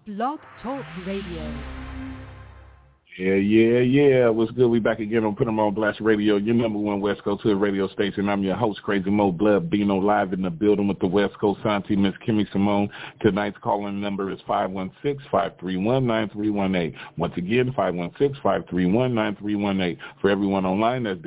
Blog Talk Radio. Yeah. What's good? We back again on Put 'em on Blast Radio, your number one West Coast Hood radio station. I'm your host, Crazy Mo Blood Bino, live in the building with the West Coast Auntie, Miss Kimmy Simone. Tonight's calling number is 516-531-9318. Once again, 516-531-9318. For everyone online, that's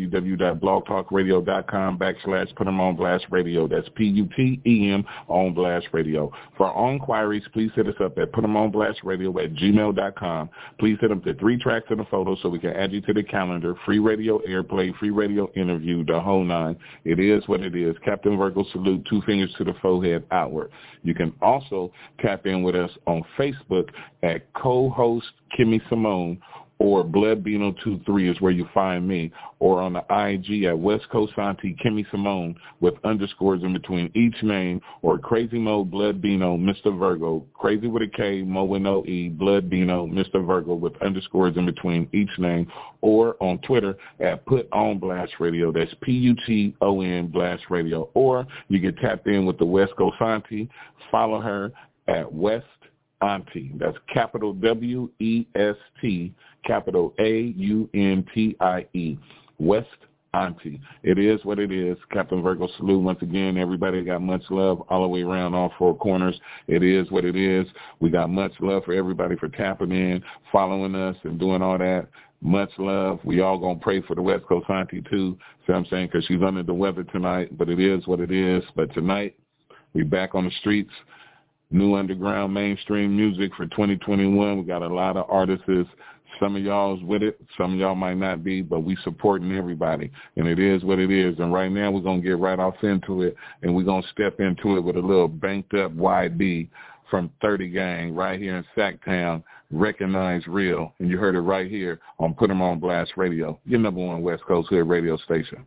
www.blogtalkradio.com/Put 'em on Blast Radio. That's PUTEM on Blast Radio. For all inquiries, please hit us up at putemonblastradio@gmail.com. Please hit them to 3 tracks and a photo so we can add you to the calendar. Free radio airplay, free radio interview, the whole nine. It is what it is. Captain Virgo salute, 2 fingers to the forehead outward. You can also tap in with us on Facebook at co-host Kimmy Simone, or BloodBino23 is where you find me, or on the IG at West Coast Auntie Kimmy Simone with underscores in between each name, or Crazy Mo Blood Bino Mr. Virgo, Crazy with a K, Mo with no E, Blood Bino Mr. Virgo with underscores in between each name, or on Twitter at Put On Blast Radio, that's PUTON Blast Radio, or you can tap in with the West Coast Auntie, follow her at West Auntie. That's capital WEST, capital AUNTIE, West Auntie. It is what it is. Captain Virgo salute once again. Everybody got much love all the way around all 4 corners. It is what it is. We got much love for everybody for tapping in, following us, and doing all that. Much love. We all going to pray for the West Coast Auntie too, see what I'm saying, because she's under the weather tonight, but it is what it is. But tonight, we back on the streets. New underground mainstream music for 2021. We got a lot of artists. Some of y'all's with it. Some of y'all might not be, but we supporting everybody. And it is what it is. And right now we're going to get right off into it, and we're going to step into it with a little banked up YB from 30 Gang right here in Sacktown, Recognize Real. And you heard it right here on Put 'em on Blast Radio, your number one West Coast Hood radio station.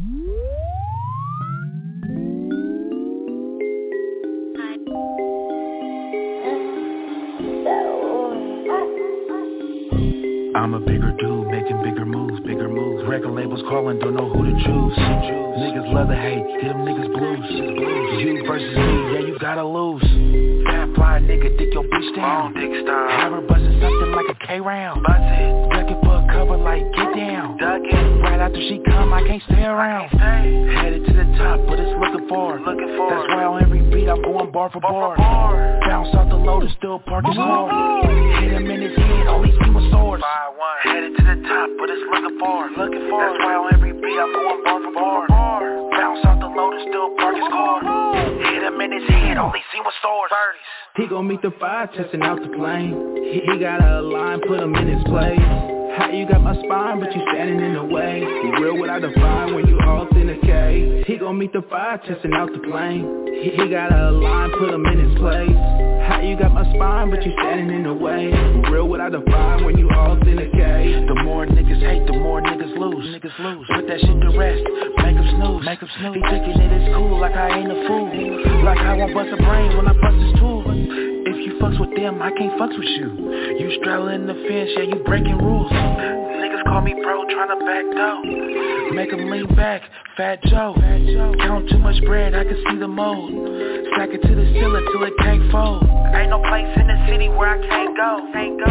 I'm a bigger dude, making bigger moves. Record labels calling, don't know who to choose. Niggas love to hate, them niggas blues. You versus me, yeah, you gotta lose. Fat fly nigga, dick your bitch down. Have her bustin' something like a K-round. Duckin' for a cover like get down. Right after she come, I can't stay around. Headed to the top, but it's looking for. That's why on every beat I'm going bar for bar. Bounce off the load and still park his car. Hit him in his head, only see my swords. Headed to the top, but it's looking for. That's why on every beat I'm going bar for bar. Bounce off the load and still park his car. Hit him in his head, only see my swords. He gon' meet the fire, testing out the plane. He got a line, put him in his place. How you got my spine, but you standing in the way. You real what I define when you authenticate. He gon' meet the fire, testing out the plane. He got a line, put him in his place. How you got my spine, but you standing in the way. You real what I define when you authenticate. The more niggas hate, the more niggas lose. Put that shit to rest, make them snooze. He thinking it is cool, like I ain't a fool. Like I won't bust a brain when I bust his tool. If you fucks with them, I can't fucks with you. You straddling the fence, yeah, you breaking rules. Niggas call me bro, tryna back dough. Make them lean back, Fat Joe. Count too much bread, I can see the mold. Stack it to the ceiling till it can't fold. Ain't no place in the city where I can't go.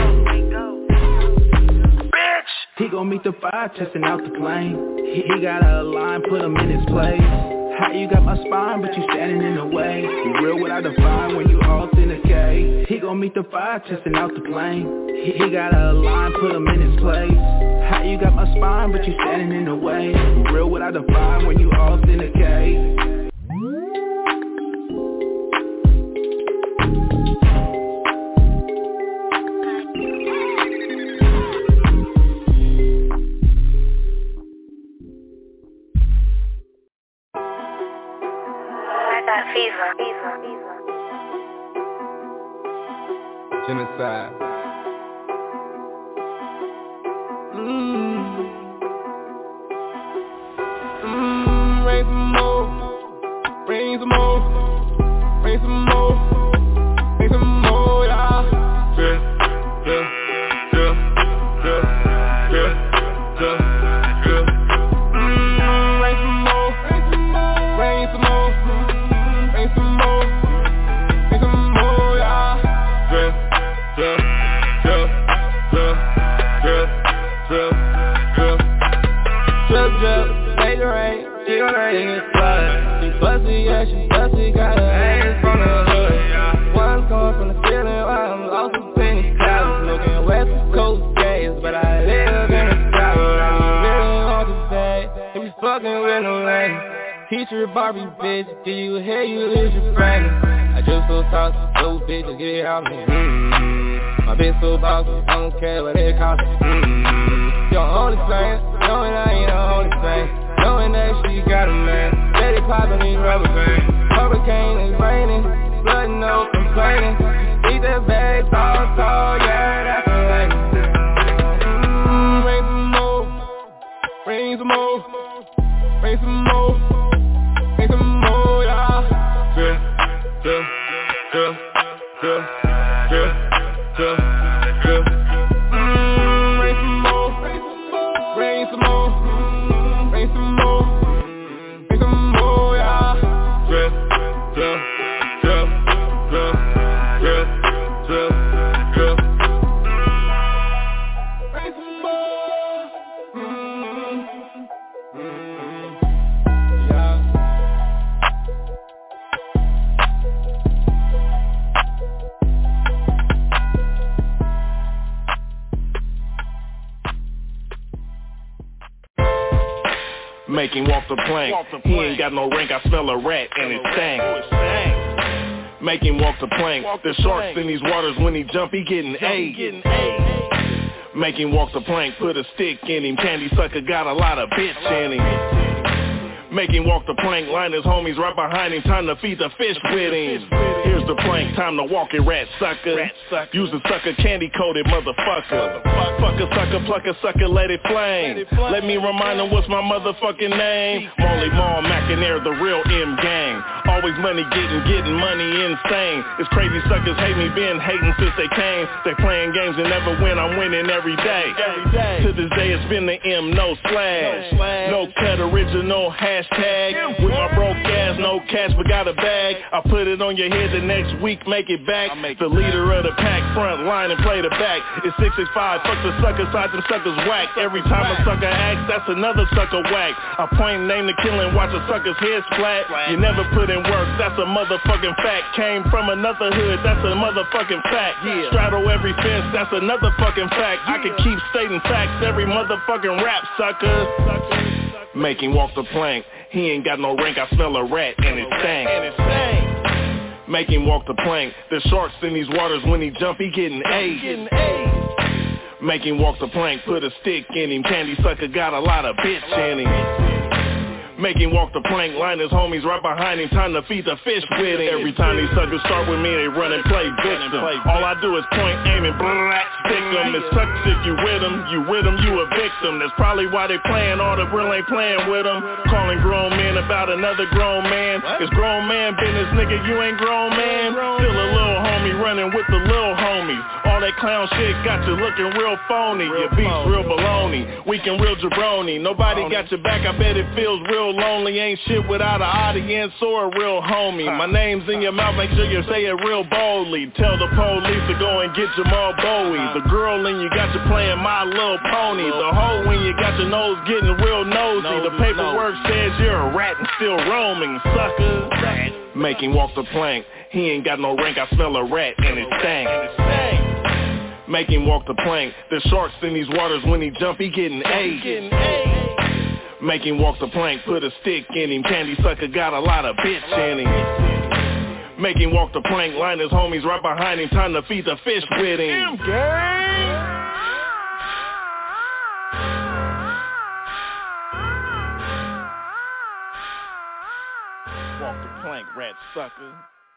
Bitch! He gon' meet the fire, testing out the plane. He got a line, put him in his place. How you got my spine, but you standing in the way. You real what I define when you authenticate. He gon' meet the fire, testing out the plane. He got a line, put him in his place. How you got my spine, but you standing in the way. You real what I define when you authenticate. Genocide. Raise some more, raise some more, raise some more, raise some more, yeah. Hit your Barbie, bitch. Give you a hair, you lose your friend. I just so tough, so bitch, just get it out me. My bitch so bossy, I don't care what it costs. Your only plan, knowing I ain't the only thing. Knowing that she got a man, steady poppin' these rubber bands. Hurricane is raining, blood no complaining. Eat that bag, tall, yeah, that's a lady. Bring some more, bring some more, bring some more, bring some more, yeah. Drill, drill, drill, drill, drill, drill, drill. Bring some more, bring some more, bring some more, bring some more, yeah. Drill, drill, drill, drill, drill, drill, drill. Bring some more. Yeah. Make him walk the plank. He ain't got no rank, I smell a rat and it stank. Make him walk the plank. There's sharks in these waters, when he jump, he getting A. Make him walk the plank, put a stick in him. Candy sucker got a lot of bitch in him. Make him walk the plank, line his homies right behind him. Time to feed the fish with him. Here's the plank, time to walk it, rat sucker. Use a sucker, candy coated motherfucker. Fuck a sucker, pluck a sucker, let it flame. Let me remind him what's my motherfucking name. Molly Mall, McIntyre, the real M gang. Always money getting money insane. It's crazy suckers hate me, been hating since they came. They playing games and never win, I'm winning every day. To this day it's been the M, no slash. No cut, original hashtag. With my broke ass, no cash but got a bag. I put it on your head the next week, make it back. The leader of the pack, front line and play the back. It's 665, fuck the sucker side, them suckers whack. Every time a sucker acts, that's another sucker whack. I point name to kill and watch a sucker's head splat. You never put in work, that's a motherfucking fact. Came from another hood, that's a motherfucking fact. Straddle every fence, that's another fucking fact. I can keep stating facts every motherfucking rap, sucker. Make him walk the plank. He ain't got no rank, I smell a rat and it stank. Make him walk the plank. There's sharks in these waters, when he jump, he getting A. Make him walk the plank, put a stick in him. Candy sucker got a lot of bitch in him. Make him walk the plank, line his homies right behind him. Time to feed the fish with him. Every time these suckers start with me, they run and play victim. All I do is point, aim, and stick them. It's sucks if you with them, you a victim. That's probably why they playing, all the real ain't playing with them. Calling grown men about another grown man. It's grown man business, nigga, you ain't grown man. Still a little homie running with the little homies. All that clown shit got you looking real phony. Your beats real baloney, weak and real jabroni. Nobody got your back, I bet it feels real lonely. Ain't shit without an audience or a real homie. My name's in your mouth, make sure you say it real boldly. Tell the police to go and get Jamal Bowie. The girl in you got you playing My Little Pony. The hoe when you got your nose getting real nosy. The paperwork says you're a rat and still roaming, sucker. Make him walk the plank. He ain't got no rank, I smell a rat and it stank. Make him walk the plank. There's sharks in these waters, when he jump, he getting A. Make him walk the plank, put a stick in him. Candy sucker got a lot of bitch in him. Make him walk the plank, line his homies right behind him. Time to feed the fish with him. Walk the plank, rat sucker.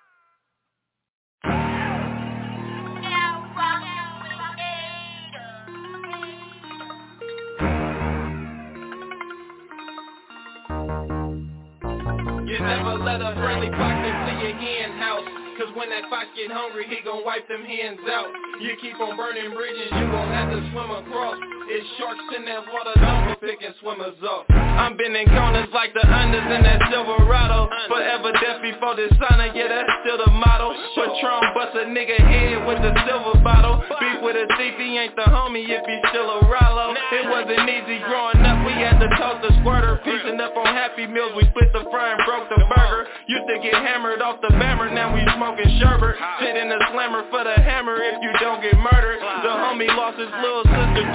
You never let a friendly fox into your hen house, cause when that fox get hungry, he gon' wipe them hens out. You keep on burning bridges, you gon' have to swim across. It's sharks in that water, don't be picking swimmers up. I'm bending corners like the unders in that Silverado. Forever death before dishonor, yeah, that's still the motto. Patron bust a nigga head with the silver bottle. Beef with a thief, he ain't the homie if he's still a Rollo. It wasn't easy growing up, we had to toss the squirter. Piecing up on Happy Meals, we split the fry and broke the burger. Used to get hammered off the bammer, now we smoking sherbet. Sit in the slammer for the hammer if you don't get murdered. The homie lost his little sister to a crime.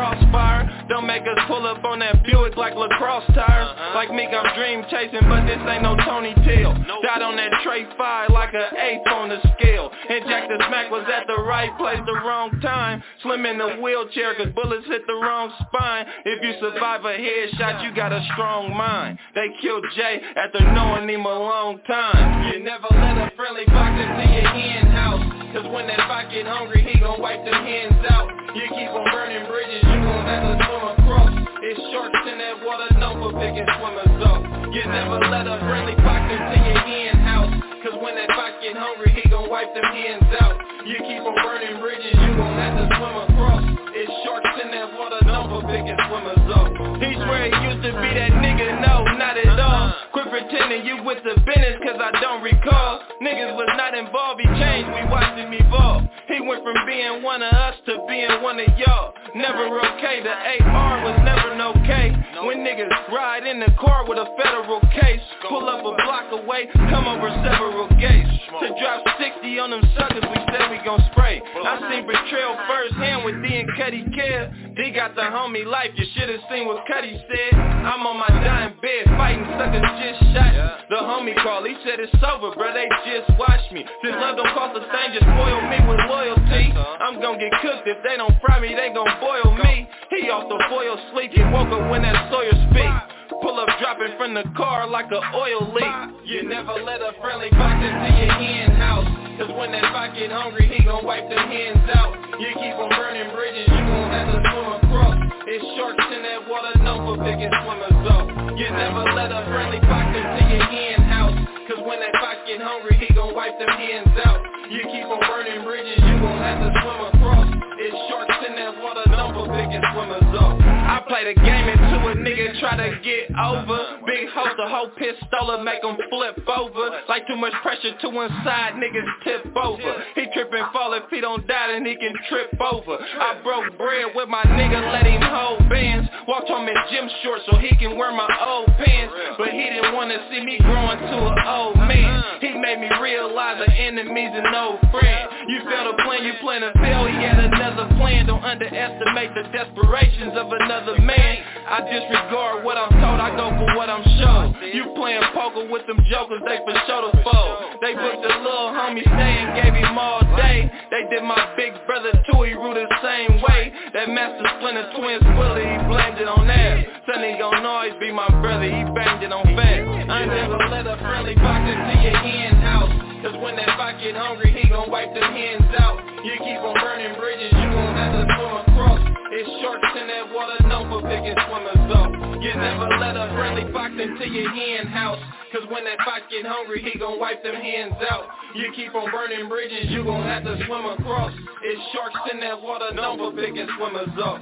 crossfire. Don't make us pull up on that Buick like lacrosse tires. Like Meek, I'm dream chasing, but this ain't no Tony Till. Died on that Trey 5 like an eighth on the scale. And Jack the Smack was at the right place, the wrong time. Slim in the wheelchair cause bullets hit the wrong spine. If you survive a headshot, you got a strong mind. They killed Jay after knowing him a long time. You never let a friendly fox into your hen house, cause when that fox get hungry, he gon' wipe them hens out. You keep on burning bridges, you gon' have to swim across. It's sharks in that water, known for picking swimmers up. You never let a friendly fox into your hen house, cause when that fox get hungry, he gon' wipe them hens out. You keep on burning bridges, you gon' have to swim across. It's sharks in that water, known for picking swimmers up. He swear he used to be that nigga, no, not at all. Quit pretending you with the business, cause I don't recall. Niggas was not involved, he changed, we watched him evolve. He went from being one of us to being one of y'all. Never okay, the AR was never no K. When niggas ride in the car with a federal case, pull up a block away, come over several gates. To drop 60 on them suckers, we said we gon' spray. I seen betrayal firsthand with D and Cuddy Care. D got the homie life, you should've seen what Cuddy said. I'm on my dying bed, fighting suckers just shot. The homie called, he said it's over, bro, they just watched me. This love don't cost a thing, just spoil me with loyalty. I'm gon' get cooked, if they don't fry me, they gon' boil me. He off the foil sleep, he woke up when that Sawyer speak. Pull up dropping from the car like an oil leak. You never let a friendly fox into your hen house, cause when that fox get hungry, he gon' wipe them hens out. You keep on burning bridges, you gon' have to swim across. It's sharks in that water, known for picking swimmers up. You never let a friendly fox into your hen house, cause when that fox get hungry, he gon' wipe them hens out. You keep on burning bridges, you gon' have to swim across. It's sharks in that water, known for picking swimmers up. I play the game until a nigga try to get over. Big host, a whole pistola, make him flip over. Like too much pressure to one side, niggas tip over. He trip and fall, if he don't die then he can trip over. I broke bread with my nigga, let him hold bands. Walked home in gym shorts so he can wear my old pants. But he didn't wanna see me growing to an old man. He made me realize the enemy's an old friend. You fail to plan, you plan to fail, he had another plan. Don't underestimate the desperations of another man. I disregard what I'm told, I go for what I'm shown. You playing poker with them jokers, they for sure to fold. They booked a little homie stay and gave him all day. They did my big brother too, he ruled the same way. That Master Splinter twins Willie, he blamed it on that. Sonny gon' always be my brother, he banged it on fat. I never let a friendly fox into your hen house, cause when that fox get hungry, he gon' wipe them hens out. You keep on burning bridges, you gon' have to swim across. It's sharks in that water, known for picking swimmers up. You never let a friendly fox into your hen house, cause when that fox get hungry, he gon' wipe them hens out. You keep on burning bridges, you gon' have to swim across. It's sharks in that water, known for picking swimmers up.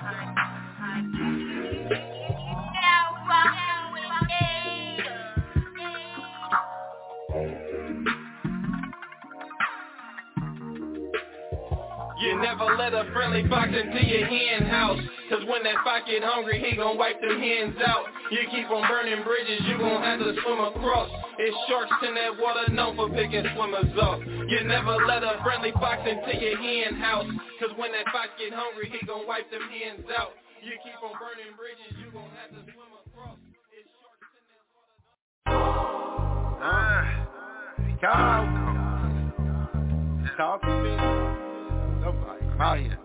You never let a friendly fox into your hen house, cause when that fox get hungry, he gon' wipe them hens out. You keep on burning bridges, you gon' have to swim across. It's sharks in that water, known for picking swimmers up. You never let a friendly fox into your hen house, cause when that fox get hungry, he gon' wipe them hens out. You keep on burning bridges, you gon' have to swim across. It's sharks in that water. Talk to me. Nobody. Out here.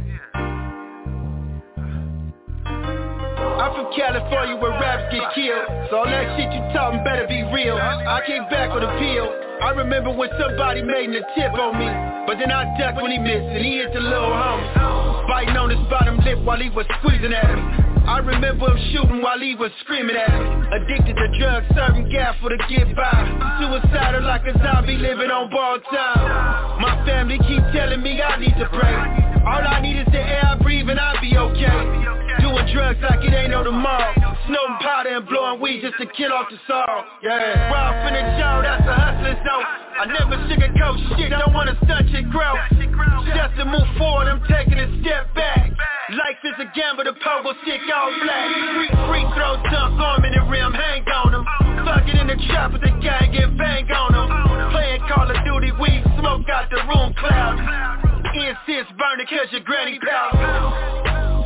I'm from California where raps get killed, so all that shit you talking better be real. I came back with a pill. I remember when somebody made a tip on me, but then I ducked when he missed and he hit the little homie, biting on his bottom lip while he was squeezing at him. I remember him shooting while he was screaming at me. Addicted to drugs, serving gas for to get by. Suicidal like a zombie living on borrowed time. My family keep telling me I need to pray. All I need is the air I breathe and I'll be okay. Doing drugs like it ain't no tomorrow. Snorting powder and blowing weed just to kill off the sorrow. Yeah, raw in the jaw, that's a hustler's zone. I never sugarcoat shit, don't wanna stunt your growth. Just to move forward, I'm taking a step back. Life is a gamble, the pogo stick all black. Free throw dunk, arm in the rim, hang on them. Fuck it in the trap with the gang, get bang on them. Playing Call of Duty, weed smoke out the room cloud. Incense burning cause your granny power.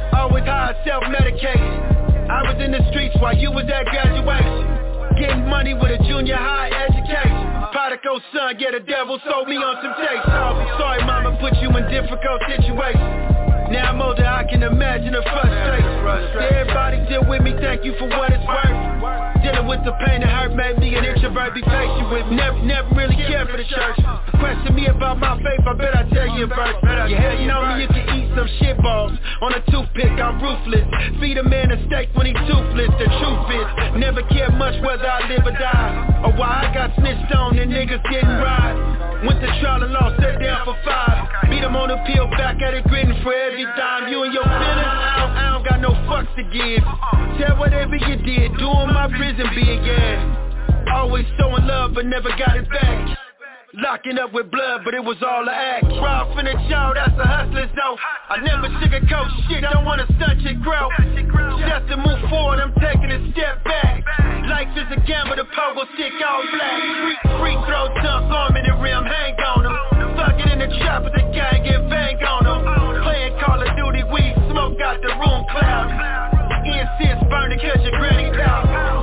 was high, self-medicated. I was in the streets while you was at graduation, getting money with a junior high education. Prodigal son, yeah, the devil sold me on temptation. Sorry mama, put you in difficult situations. Now I'm older, I can imagine the frustration. Everybody deal with me, thank you for what it's worth. Dealing with the pain that hurt made me an introvert, be patient with me. Never really cared for the church. Question me about my faith, I bet I tell you a verse. You hating on me, you can eat some shit balls. On a toothpick, I'm ruthless. Feed a man a steak when he toothless. The truth is, never cared much whether I live or die, or why I got snitched on and niggas didn't ride. Went to trial and lost, sat down for 5. Beat him on the pill, back at it gritting for every dime. You and your feelings, I don't got no fucks to give. Tell whatever you did, doing my prison big, yeah. Always showing love but never got it back. Locking up with blood, but it was all a act. Raw from the jaw, that's a hustler's dough. I never sugarcoat shit, don't wanna stunt your growth. Just to move forward, I'm taking a step back. Life is a gamble, the pogo stick all black. Free throw dunk, arm in the rim, hang on them. Fuck it in the trap, but the gang get bang on them. Playing Call of Duty, weed smoke got the room cloud. Incense burning, catch your granny power.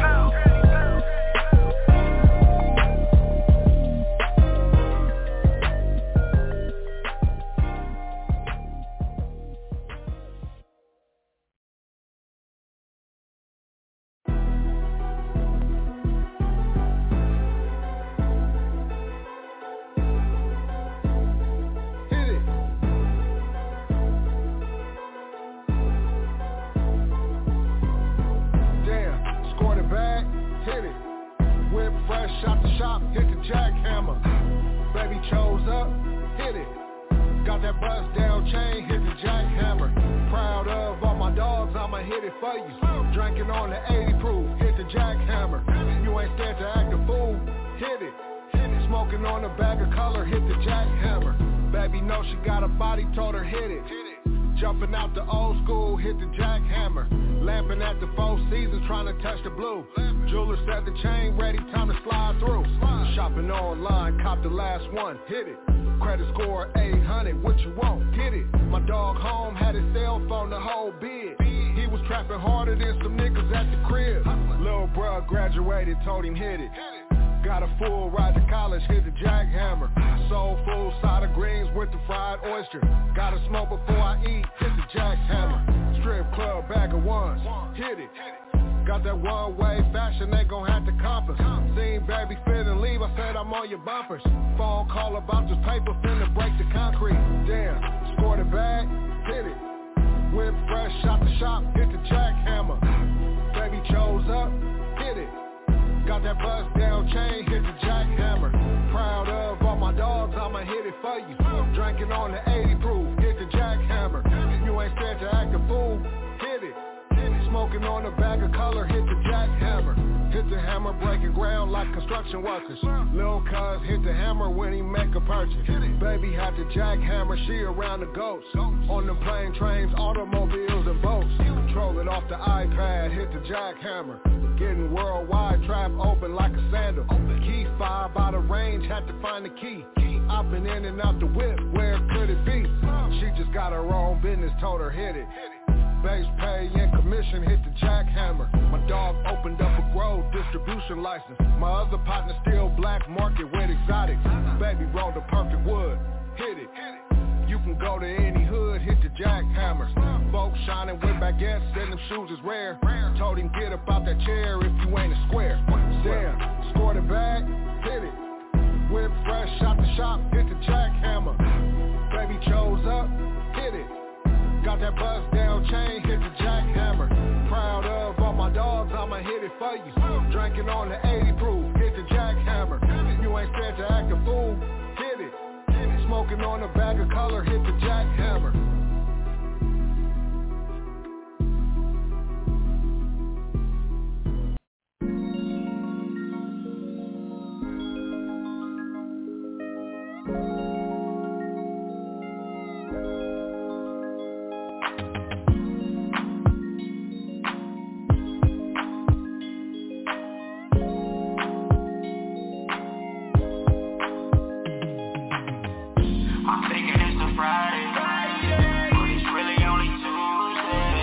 Shot the shop, hit the jackhammer. Baby chose up, hit it. Got that bust down chain, hit the jackhammer. Proud of all my dogs, I'ma hit it for you. Drinking on the 80 proof, hit the jackhammer. You ain't scared to act a fool, hit it. Smoking on a bag of color, hit the jackhammer. Baby know she got a body, told her hit it. Jumping out the old school, hit the jackhammer. Lamping at the Four Seasons, trying to touch the blue. Jeweler said the chain ready, time to slide through. Shopping online, cop the last one, hit it. Credit score 800, what you want, get it. My dog home had his cell phone, the whole bid. He was trapping harder than some niggas at the crib. Lil' bruh graduated, told him hit it. Got a full ride to college, hit the jackhammer. Soul food, side of greens with the fried oyster. Gotta smoke before I eat, hit the jackhammer. Strip club, bag of ones, hit it. Got that one-way fashion, they gon' have to compass. Seen baby fit and leave, I said I'm on your bumpers. Phone call about this paper, finna break the concrete. Damn, scored it back, hit it. Went fresh, shot the shop, hit the jackhammer. Baby chose up, hit it. Got that bust down chain, hit the jackhammer. Proud of all my dogs, I'ma hit it for you. Drinking on the 80 proof, hit the jackhammer. You ain't scared to act a fool, hit it. Smoking on a bag of color, hit the jackhammer. Hit the hammer, breaking ground like construction workers. Lil' cuz hit the hammer when he make a purchase. Baby had the jackhammer, she around the ghost. On them plane, trains, automobiles and boats. Control it off the iPad, hit the jackhammer. Getting worldwide, trap open like a sandal. Key 5 by the range, had to find the key. I've been in and out the whip, where could it be? She just got her own business, told her hit it. Base pay and commission, hit the jackhammer. My dog opened up a grow distribution license. My other partner still black market with exotics. Baby rolled the perfect wood, hit it. You can go to any hood, hit the jackhammer. Folks shining with baguettes, and them shoes is rare. Told him get up out that chair if you ain't a square. Damn, scored it back, hit it. Whip fresh, shot the shop, hit the jackhammer. Baby chose up, hit it. Got that bust down chain, hit the jackhammer. Proud of all my dogs, I'ma hit it for you. Drinking on the 80 proof, hit the jackhammer. You ain't scared to act a fool, hit it. Smoking on a bag of color, hit the jackhammer. I'm thinking it's a Friday, but it's really only Tuesday.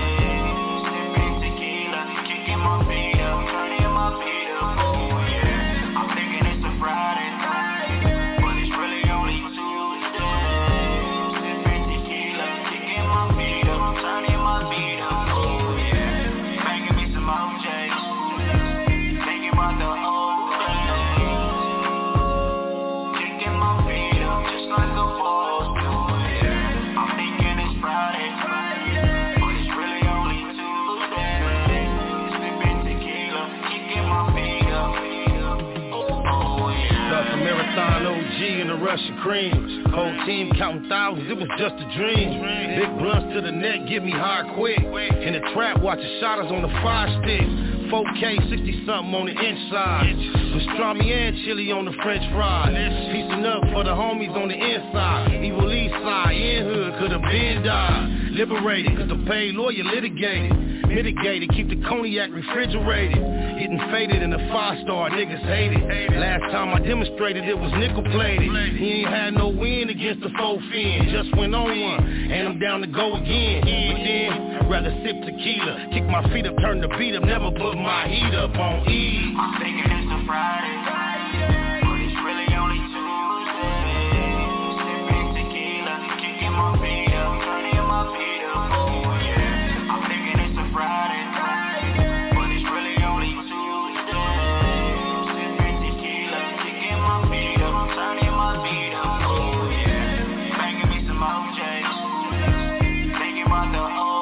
and Russian cream. Whole team counting thousands, it was just a dream. Big blunts to the neck, get me hard quick. In the trap, watching shotters on the 5 stick. 4K, 60-something on the inside. Pastrami and chili on the French fries. Piecing up for the homies on the inside. Evil East side, in hood, could've been died. Liberated, cause the paid lawyer litigated. Mitigated, keep the cognac refrigerated. Getting faded in a 5-star, niggas hate it. Last time I demonstrated it was nickel plated. He ain't had no win against the 4 fin. Just went on one, and I'm down to go again. But then, I'd rather sip tequila. Kick my feet up, turn the beat up, never put my heat up on E. I'm thinking it's a Friday, but it's really only Tuesday. Sipping tequila, kicking my feet up, turning my feet up, oh yeah. I'm thinking it's a Friday, but it's really only Tuesday. Sipping tequila, kicking my feet up, turning my feet up, oh yeah. Banging me some OJs, thinking about the whole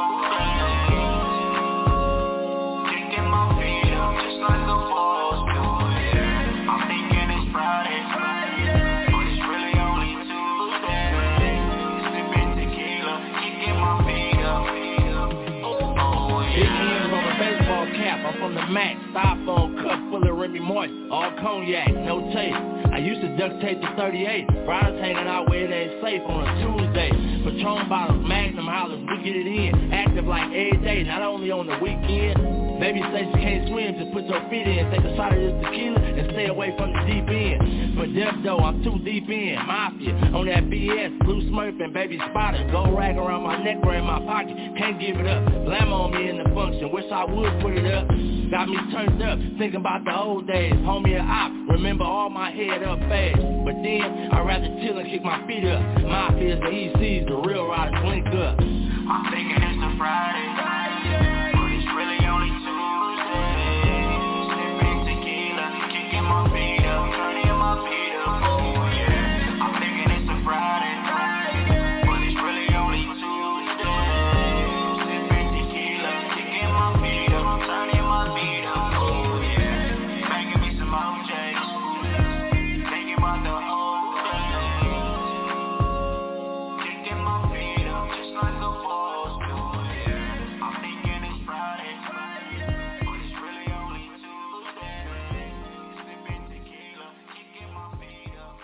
I'm from the Mac, styrofoam cup full of Remy Martin, all cognac, no taste. I used to duct tape the 38, Fridays hanging out where it ain't safe on a Tuesday. Patron bottles, Magnum hollers, we get it in, active like every day, not only on the weekend. Baby says she can't swim, just put your feet in, take a shot of this tequila and stay away from the deep end. But death though, I'm too deep in, Mafia, on that BS, Blue Smurf and Baby Spotter, gold rag around my neck or in my pocket, can't give it up, blam on me in the function, wish I would put it up. Got me turned up, thinking about the old days, homie a op, remember all my head up fast. But then, I'd rather chill and kick my feet up, Mafias and ECs, the real riders link up. I'm thinking it's a Friday, but it's really only Tuesday. Sipping tequila, kicking my feet up, turning my feet up, oh yeah. I'm thinking it's a Friday, but it's really only Tuesday. Sipping tequila, kicking my feet up, turning my feet up, oh yeah. Banging me some OJs, thinking about the whole day. Kicking my feet up just like a boss do, yeah. I'm thinking it's Friday, but it's really only Tuesday. Sipping tequila, kicking my feet up.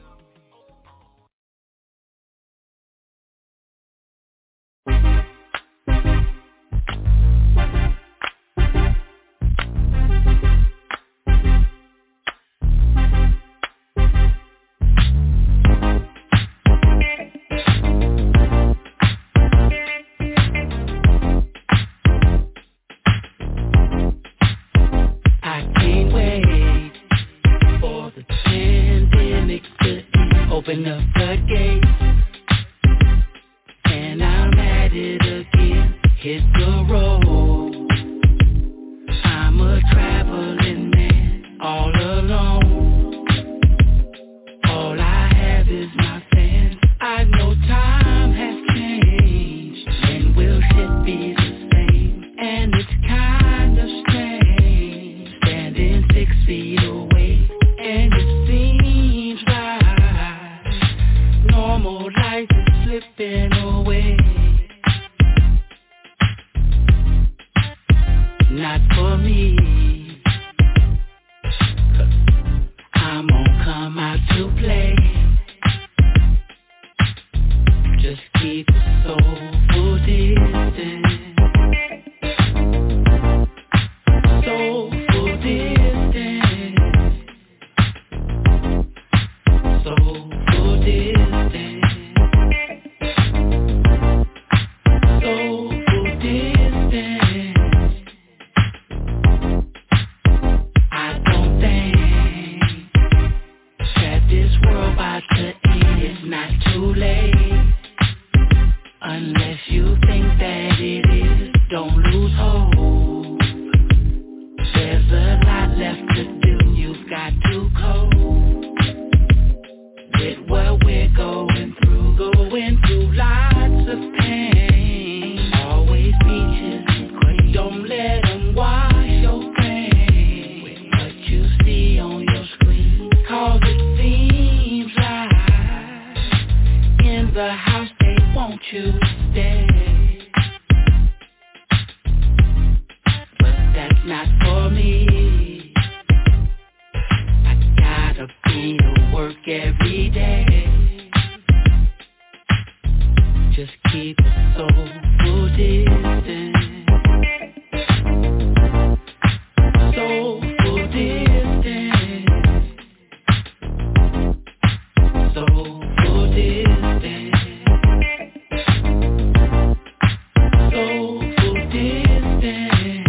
I can't wait for the pandemic to end. Open up the gates, and I'm at it again. Hit the road. I'm a traveling man, all alone. All I have is my fans. I know time has changed, and will shit be the same? And it's kind of strange, standing 6 feet away, and it seems like normal life is slipping away. Not for me, 'cause I'm gonna come out to play. Just keep a soulful distance. Soulful distance. Soulful distance. Soulful distance. I don't think that this world about to end. It's not too late. Unless you think that it is, don't lose hope. There's a lot left to do, you've got to cope with what we're going through. Going through lots of pain, always peaches and cream. Don't let them wash your brain with what you see on your screen, 'cause it seems like the house, they want you to stay. But that's not for me. I gotta be to work every day. Just keep a soulful distance. Soulful distance. Soulful distance. Soulful distance.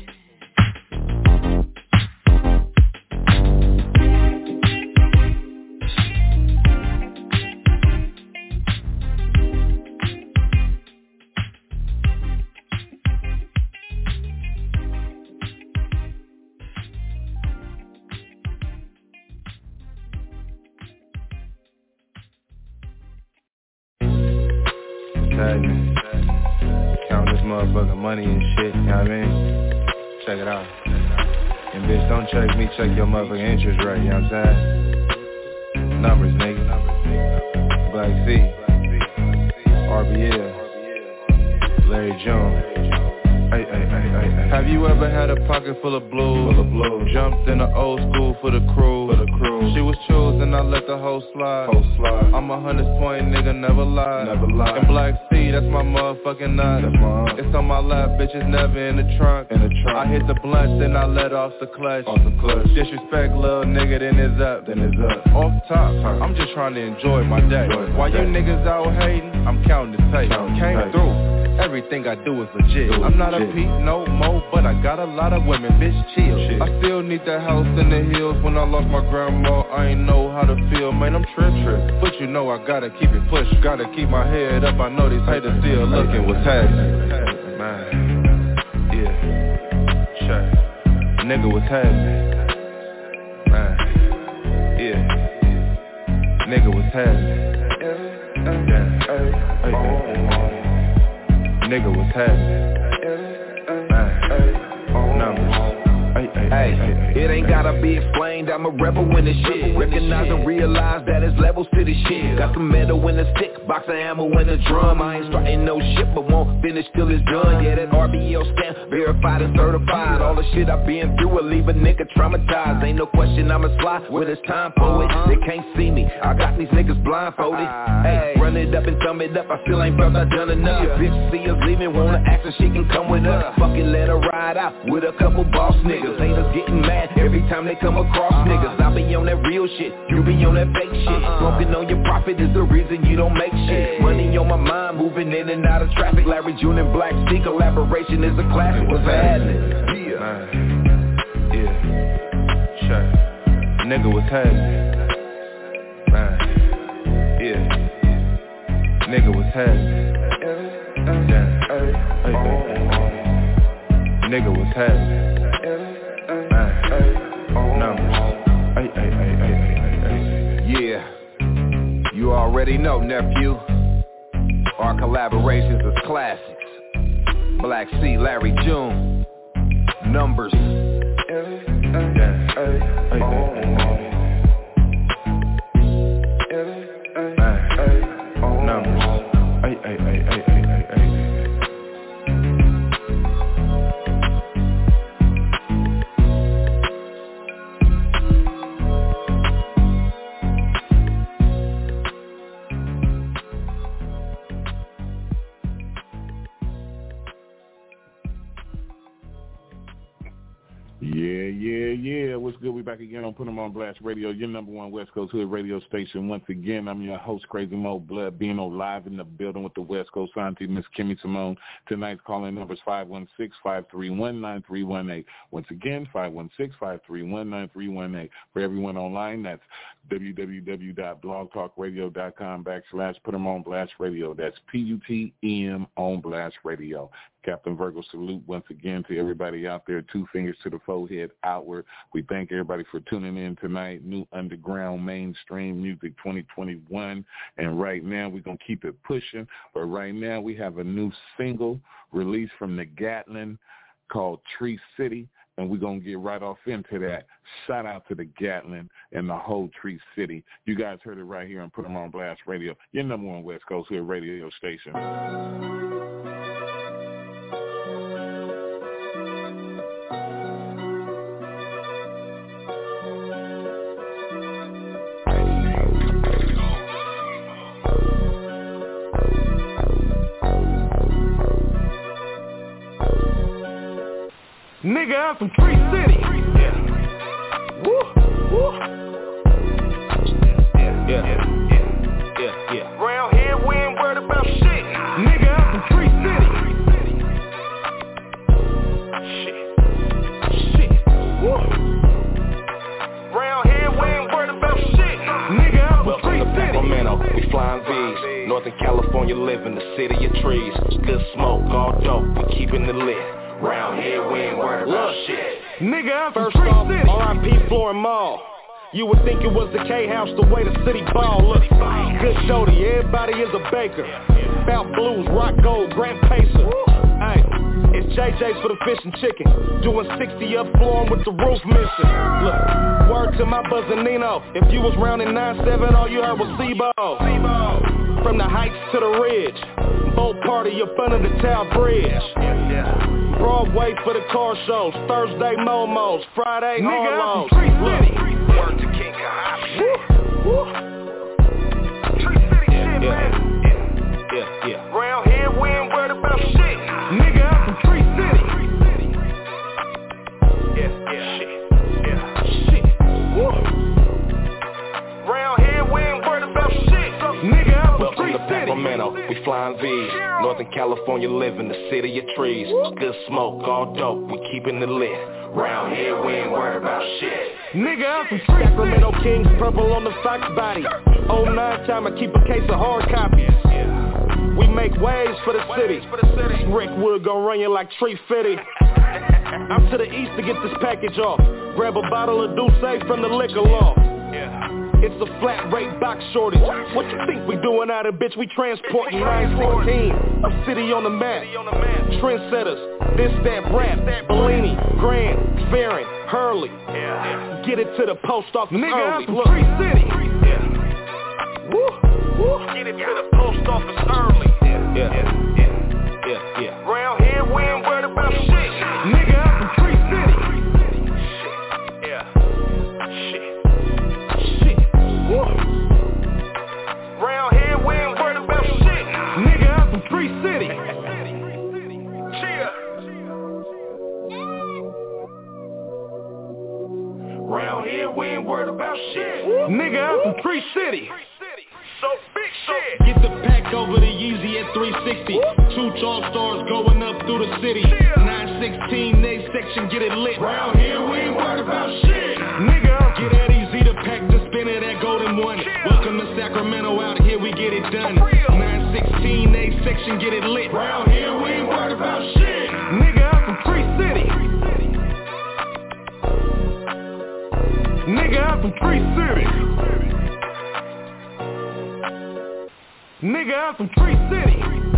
Count this motherfucking money and shit, you know what I mean? Check it out. And bitch, don't check me, check your motherfucking interest rate, you know what I'm saying? Numbers, nigga. Black C, RBL, Larry Jones. Ay. Have you ever had a pocket full of blues? Jumped in the old school for the crew. She was choosing, I let the hoe slide. I'm a 100-point nigga, never lie. And Black C, that's my motherfucking nut. It's on my lap, bitches never in the trunk. I hit the blunt, then I let off the clutch. Disrespect, little nigga, then it's up. Off top, I'm just trying to enjoy my day. While you niggas out hating, I'm counting the tape. Came through. Everything I do is legit. I'm not a peep no more, but I got a lot of women, bitch, chill. I still need the house in the hills. When I lost my grandma, I ain't know how to feel, man, I'm trip. But you know I gotta keep it pushed, gotta keep my head up. I know these haters still looking what's happening. Man, yeah, check. Nigga, what's happening? Man, yeah, nigga, what's happening? Nigga, what's happening? Numbers. Hey, it ain't gotta be explained, I'm a rebel in this shit. Recognize and realize that it's levels to this shit. Got some metal in the stick, box of ammo in the drum. I ain't starting no shit, but won't finish till it's done. Yeah, that RBL stamp, verified and certified. All the shit I've been through will leave a nigga traumatized. Ain't no question I'ma slide when it's time for it. They can't see me, I got these niggas blindfolded. Hey, run it up and thumb it up, I feel ain't felt I done enough. Your bitch see us leaving, wanna ask her she can come with us. Fucking let her ride out with a couple boss niggas. Haters getting mad every time they come across niggas. I be on that real shit, you be on that fake shit. Smoking on your profit is the reason you don't make shit. Money on my mind, moving in and out of traffic. Larry June and Black C collaboration is a classic. What's happening? Yeah, check. Nigga, what's happening? Man, yeah, nigga, what's happening? Nigga, what's happening? Numbers. Yeah, you already know, nephew. Our collaborations is classics. Black C, Larry June. Numbers. Yeah. What's good? We back again on Put 'em on Blast Radio, your number one West Coast Hood radio station. Once again, I'm your host, Crazy Mo Blood, being on live in the building with the West Coast auntie, Miss Kimmy Simone. Tonight's calling number is 516-531-9318. Once again, 516-531-9318. For everyone online, that's www.blogtalkradio.com/Put 'em on Blast Radio. That's PUTEM on Blast Radio. Captain Virgo salute once again to everybody out there. 2 fingers to the forehead outward. We thank everybody for tuning in tonight. New underground mainstream music 2021. And right now we're going to keep it pushing. But right now we have a new single released from the Gatlin called Tree City. and we're going to get right off into that. Shout out to the Gatlin and the whole Tree City. You guys heard it right here on Put 'em on Blast Radio, your number one West Coast Hood radio station. Nigga, I'm from Tree City. Yeah. Woo, woo. Yeah. Round here, we ain't worried about shit. Nigga, I'm from Tree City. Shit. Woo. Round here, we ain't worried about shit. Nigga, I'm from Tree City. Sacramento, we flying V's. Northern California, live in the city of trees. Good smoke, all dope, we keeping it lit. Round here, we ain't worried about shit. Nigga, I'm First from Tree off, City. R.I.P. Floor and Mall. You would think it was the K-House the way the city ball. Look, good shorty, everybody is a baker. Bout blues, rock gold, Grand Pacer. Hey, it's JJ's for the fish and chicken. Doing 60 up flooring with the roof missing. Look, word to my buzzin' Nino. If you was round in 9-7, all you heard was C-Ball. From the heights to the ridge, boat party up under the Tower Bridge. Broadway for the car shows, Thursday Momos, Friday Harlows. Word to King Kahashi. Tree City shit, man. Yeah. Round here, we ain't worried about shit. Nigga, I'm from Tree City. Shit. Woo. Round here, we ain't worried about shit. Nigga, I'm from Tree City. Sacramento, we flying V's. Northern California, live in the city of trees. Good smoke, all dope, we keeping it lit. Round here, we ain't worried about shit. Nigga, I'm from Sacramento Kings, purple on the Fox body. 09 time, I keep a case of hard copies. We make waves for the city. Rick Wood gon' run you like Tree Fitty. I'm to the east to get this package off. Grab a bottle of Douce from the liquor law. It's a flat rate box shortage. What you think we doing out of bitch? We transporting 916. A city on the map. Trendsetters, this, that, rap. Bellini, Grand, Farron, Hurley. Get it to the post office early. Look, Tree City. Woo. Get it to the post office early. Yeah. Round here, we ain't worried about shit. Nigga, I'm from Tree City. Shit. Woo. Round here, we ain't worried about shit. Nigga, I'm from Tree City. Cheer. Round here, we ain't worried about shit. Nigga, I'm from Tree City. So big shit. Get the pack over the Yeezy at 360. 2 tall stars going up through the city. 916, next section, get it lit. Round here, we ain't worried about shit. Nigga, get that easy to pack the spin of that golden one. Welcome to Sacramento, out here we get it done. 916, next section, get it lit. Round here, we ain't worried about shit. Nigga, I'm from Tree City. Nigga, I'm from Tree City. Nigga, I'm from Tree City.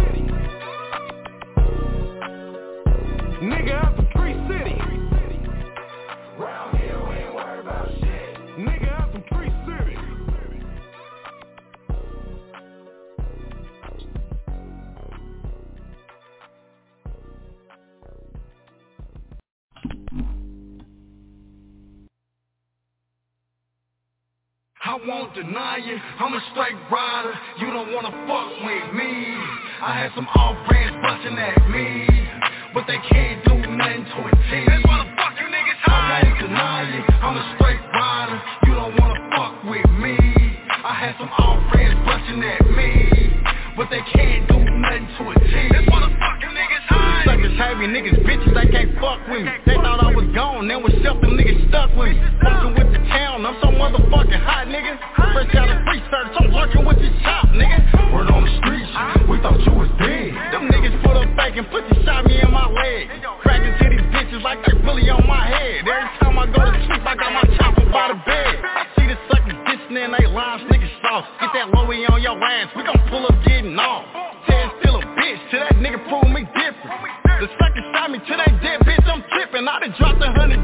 Nigga, I'm from Tree City. Round here, we ain't worried about shit. Nigga, I'm from Tree City. I won't deny you, I'm a straight rider. You don't wanna fuck with me. I had some off-brands bustin' at me, but they can't do nothing to a T. That's why the fuck you niggas hide. I won't deny you, I'm a straight rider. You don't wanna fuck with me. I had some off-brands bustin' at me, but they can't do nothing to a T. That's why the fuck you niggas hide. Suckers heavy niggas, bitches, they can't fuck with me. They thought I was gone, then was self, them niggas stuck with me. Fucking with the town, I'm so motherfucking hot, nigga. Fresh out of research, I'm working with this chop, nigga. Word on the streets, we thought you was dead. Them niggas put up fake and put the shot me in my leg. Cracking to these bitches like they really on my head. Every time I go to sleep, I got my chopper by the bed. I see the suckers dissing and they lines, niggas soft. Get that Louis on your ass, we gon' pull up getting off. Ted's still a bitch, till that nigga prove me different. The sucker shot me to that dead bitch, I'm tripping. I done dropped $100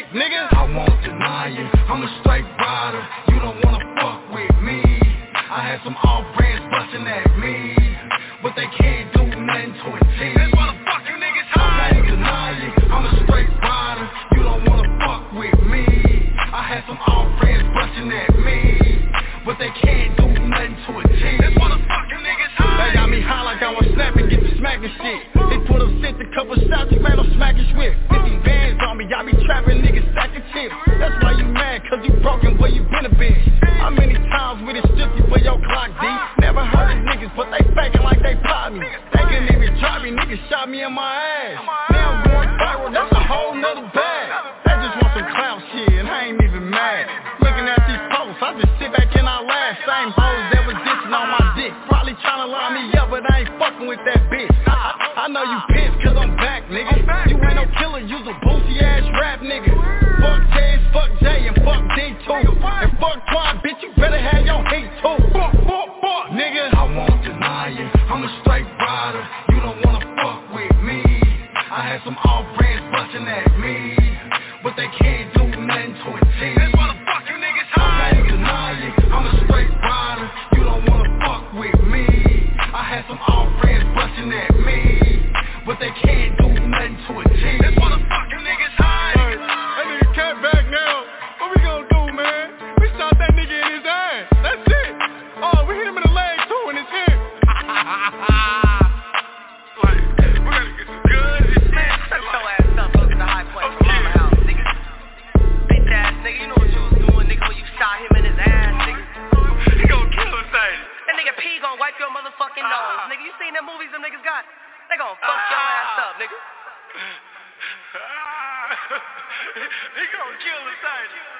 nigga. I won't deny you, I'm a straight rider. You don't wanna fuck with me. I had some off-brands bustin' at me, but they can't do nothing to a team. That's why the fuck you niggas hide. I won't deny you, I'm a straight rider. You don't wanna fuck with me. I had some off-brands bustin' at me, but they can't do nothing to a team. That's why the fuck you niggas hide. They got me high like I was snapping, get to smacking shit. They put up sent a couple shots, man, I'm smacking switch. 50 bands on me, I be trapping niggas stacking chips. That's why you mad, cause you broken where you been a bitch. How many times with it stripped you for your clock, D? Never heard of niggas, but they faking like they pop me. They can even try me, niggas shot me in my ass. Now I'm going viral, that's a whole nother bag. They just want some clout shit, and I ain't even mad. Looking at these posts, I just sit back and I laugh. Same hoes that was dissing on my dick, probably tryna line me up, but I ain't fucking with that bitch. I know you pissed cause I'm back, nigga. You ain't no killer, you's a boozy ass rap nigga. Fuck Tez, fuck Jay, and fuck D2. And fuck Twine, bitch, you better have your hate too. Fuck, nigga. I won't deny you, I'm a straight rider. You don't wanna fuck with me. I had some off-brands bustin' at me, but they can't do nothing to a team. That's why the fuck you niggas hide. I won't deny you, I'm a straight rider. You don't wanna fuck with me. I had some off-brands bustin' at me, but they can't do nothing to a team. That's why the fuck you niggas hide. Hey, that nigga cat back now. What we gonna do, man? We shot that nigga in his ass. That's it. Oh, we hit him in the leg too, in his hip. Like, we gotta get some good shit. Man, shut your ass up, go to the high place from Mama House, nigga. Bitch ass nigga, you know what you was doing, nigga, when you shot him in his ass, nigga. He gon' kill us, ain't he? That nigga P gon' wipe your motherfucking nose, nigga. You seen them movies them niggas got? They gon' fuck your ass up, nigga. He gon' kill us, ain't he?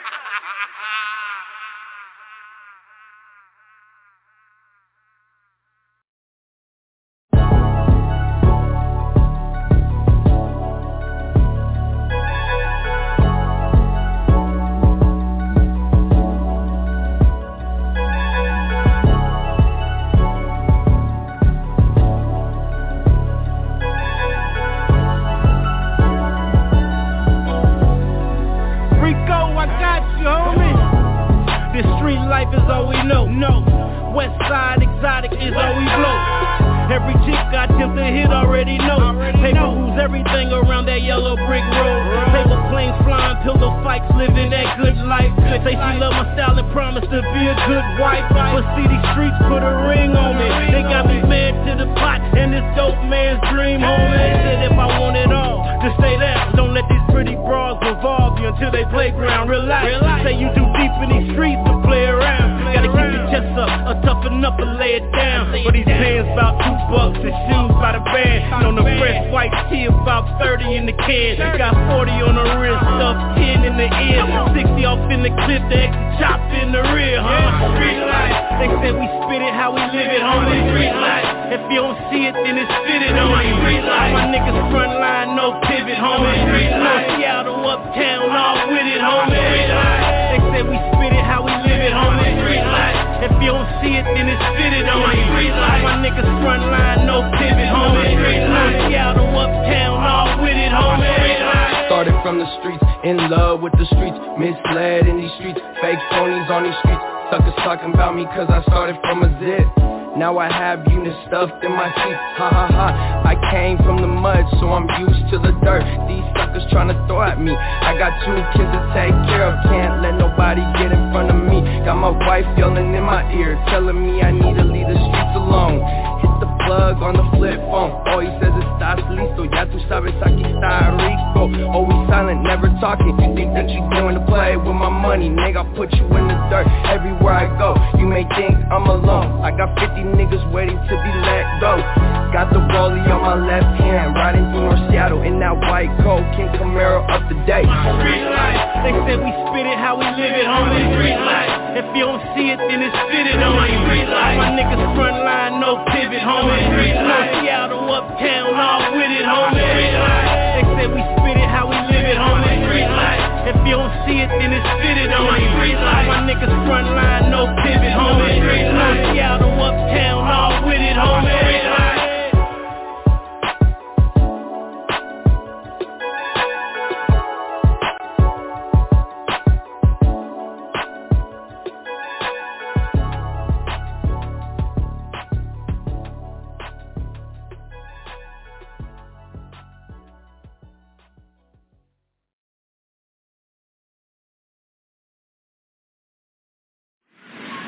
Life is all we know. No, West Side exotic is all we blow. Every chick I attempt to hit already know. Paper rules everything around that yellow brick road. Paper planes flying, pillow fights, living that good life. Say she love my style and promise to be a good wife. But see these streets put a ring on me. They got me mad to the pot and this dope man's dream home. They said if I want it all, just stay there. Don't let these pretty bras revolve you until they playground. Relax. Say you too deep in these streets to play around. Gotta keep your chest up, toughen up and lay it down. For these pants about $2 and shoes by the band. On the fresh white tee about 30 in the can. Got 40 on the wrist, up 10 in the ear. 60 off in the clip, the extra chop in the rear, huh? Street life. They said we spit it how we live it, homie. Street life. If you don't see it, then it's fitted, homie. Street life. My niggas front line, no pivot, homie. Street life. Seattle, uptown, all with it, homie. Street life. They said we spit it how we live it, homie. Street life. If you don't see it, then it's fitted, homie. Street life. My niggas front line, no pivot, homie. Street life. Seattle, uptown, all with it, homie. Street life. Started from the streets, in love with the streets, misled in these streets, fake phonies on these streets. Suckers talking about me cause I started from a zip. Now I have units stuffed in my seats, ha ha ha. I came from the mud, so I'm used to the dirt. These suckers tryna throw at me. I got 2 kids to take care of, can't let nobody get in front of me. Got my wife yelling in my ear, telling me I need to leave the streets alone. Hit the plug on the flip phone, oh he says estás listo, ya tu sabes aquí está rico. Always silent, never talking, you think that you going to play with my money, nigga, I'll put you in the dirt everywhere I go. You may think I'm alone, I got 50 niggas waiting to be let go. Got the rollie on my left hand, riding through North Seattle in that white coat, King Camaro up to date. Street life, they said we spit it how we live it, homie. Street life, if you don't see it, then it's fitted, homie. Street life, my niggas front line, no pivot, homie. Street life, Seattle, uptown, all with it, homie. Street life, they said we spit it how we live it, homie. Street life, if you don't see it, then it's fitted, homie. Street life, my niggas front line, no pivot, homie. Street life, Seattle, uptown, all with it, homie. Street life.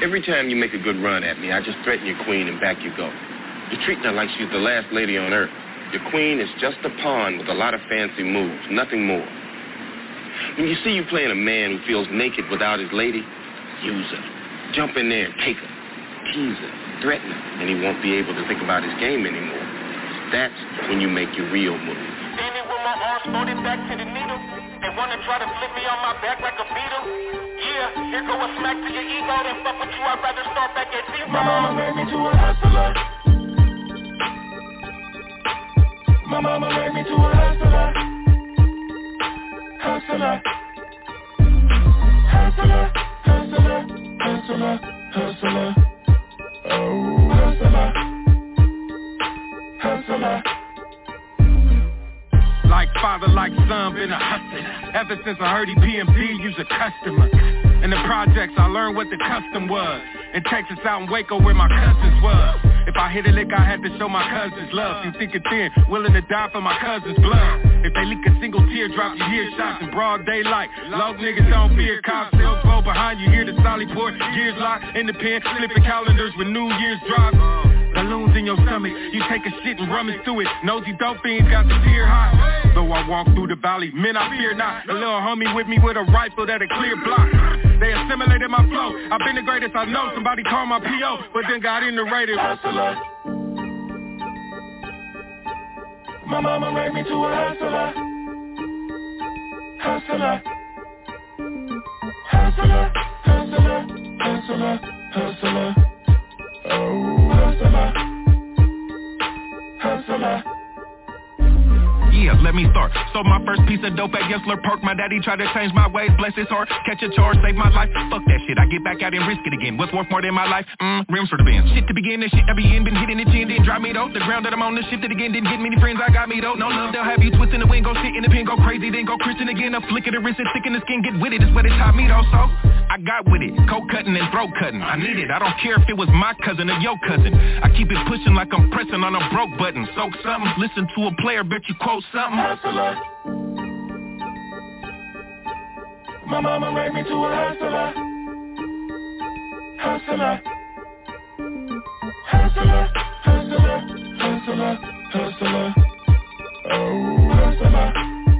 Every time you make a good run at me, I just threaten your queen and back you go. You're treating her like she's the last lady on earth. Your queen is just a pawn with a lot of fancy moves, nothing more. When you see you playing a man who feels naked without his lady, use her. Jump in there and take her. Tease her, threaten her, and he won't be able to think about his game anymore. That's when you make your real move. Standing with my arms folded back to the needle. They wanna try to flip me on my back like a beetle. Yeah, here go a smack to your ego. Then fuck with you, I'd rather start back at zero. My mama made me to a hustler. My mama made me to a hustler. Hustler. Hustler, hustler, hustler, hustler. Oh, hustler. Hustler. Like father, like son, been a hustler. Ever since I heard he PMD, you's a customer. In the projects, I learned what the custom was. In Texas, out in Waco, where my cousins was. If I hit a lick, I had to show my cousins love. You think it's thin, willing to die for my cousin's blood. If they leak a single teardrop, you hear shots in broad daylight. Low niggas don't fear cops, they'll go behind you. Hear the solid port, gears locked in the pen, flipping calendars with New Year's drops. Balloons in your stomach, you take a shit and rummage through it. Nosy dope fiends got the tear hot. Though I walk through the valley, men I fear not. A little homie with me with a rifle that a clear block. They assimilated my flow, I've been the greatest I know. Somebody called my P.O., but then got in the radio. Hustler. My mama made me to a hustler. Hustler. Hustler, hustler, hustler, hustler. Oh, hustler. Hustler. Yeah, let me start. Sold my first piece of dope at Yesler Park. My daddy tried to change my ways, bless his heart. Catch a charge, save my life. Fuck that shit, I get back out and risk it again. What's worth more than my life? Rims for the bands. Shit to begin, that shit I be in. Been hitting the chin, didn't drive me though. The ground that I'm on, the shit that again didn't get many friends. I got me though. No love, they'll have you twisting the wind. Go sit in the pen, go crazy, then go Christian again. A flick of the wrist and stick in the skin, get with it. It's what it taught me though, so I got with it. Coke cutting and throat cutting. I need it, I don't care if it was my cousin or your cousin. I keep it pushing like I'm pressing on a broke button. Soak something, listen to a player, bet you quote something. Hustler. My mama made me to a hustler. Hustler. Hustler, hustler, hustler, hustler. Oh, hustler.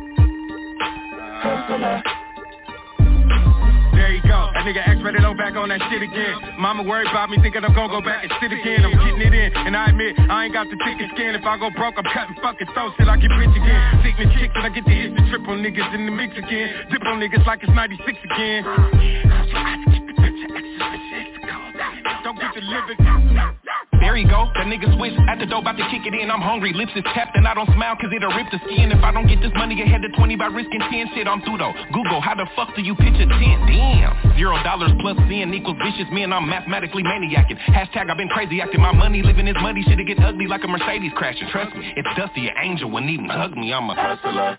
Hustler. There you go, that nigga X-rated low back on that shit again. Mama worried about me thinking I'm gonna go back and sit again. I'm getting it in, and I admit I ain't got the thickest skin. If I go broke, I'm cutting fucking throats till I get rich again. Sickness chicks and I get the itch to trip on niggas in the mix again. Dip on niggas like it's 96 again. Don't get the living. There you go, that nigga switch at the door, about to kick it in. I'm hungry, lips is tapped and I don't smile cause it'll rip the skin. If I don't get this money ahead of 20 by risking 10, shit I'm through though. Google, how the fuck do you pitch a 10? Damn, $0 plus sin equals vicious men, I'm mathematically maniacing. Hashtag I've been crazy acting, my money living is muddy. Shit'll get ugly like a Mercedes crashing. Trust me, it's Dusty, an angel wouldn't even hug me, I'm a hustler.